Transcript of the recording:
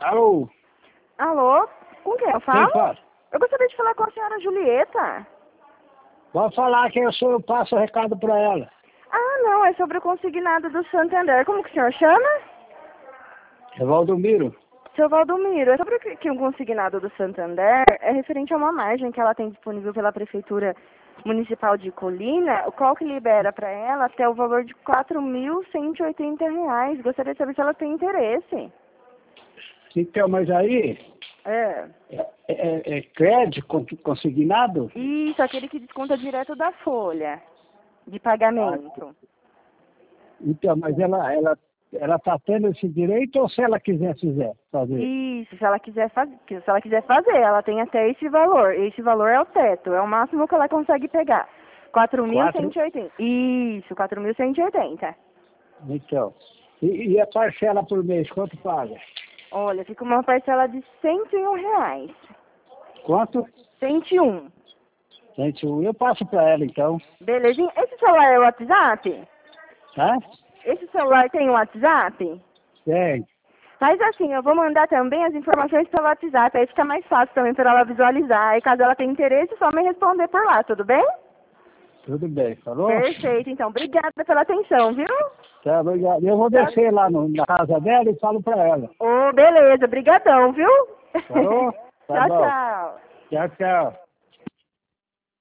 Alô? Alô? Com quem eu Quem falo? fala? Eu gostaria de falar com a senhora Julieta. Pode falar que eu passo o recado para ela. Ah, não, é sobre o consignado do Santander. Como que o senhor chama? É Valdomiro. Seu Valdomiro, é sobre que um consignado do Santander é referente a uma margem que ela tem disponível pela Prefeitura Municipal de Colina, o qual que libera para ela até o valor de R$ 4.180. Gostaria de saber se ela tem interesse. Então, mas aí É. é crédito consignado? Isso, aquele que desconta direto da folha de pagamento. Então, mas ela tá tendo esse direito ou se ela quiser fazer? Isso, se ela quiser fazer, ela tem até esse valor. Esse valor é o teto, é o máximo que ela consegue pegar. 4.180. Isso, 4.180. Então, e a parcela por mês, quanto paga? Olha, fica uma parcela de R$ 101. Quanto? 101. 101. Eu passo para ela, então. Belezinha. Esse celular é o WhatsApp? Tá? Esse celular tem o WhatsApp? Tem. Mas assim, eu vou mandar também as informações pelo WhatsApp, aí fica mais fácil também para ela visualizar. E caso ela tenha interesse, é só me responder por lá, tudo bem? Tudo bem, falou? Perfeito, então. Obrigada pela atenção, viu? Tá, obrigado. Eu vou descer lá na casa dela e falo para ela. Ô, beleza. Brigadão, viu? Falou? Tá Tchau, bom. tchau. Tchau, tchau.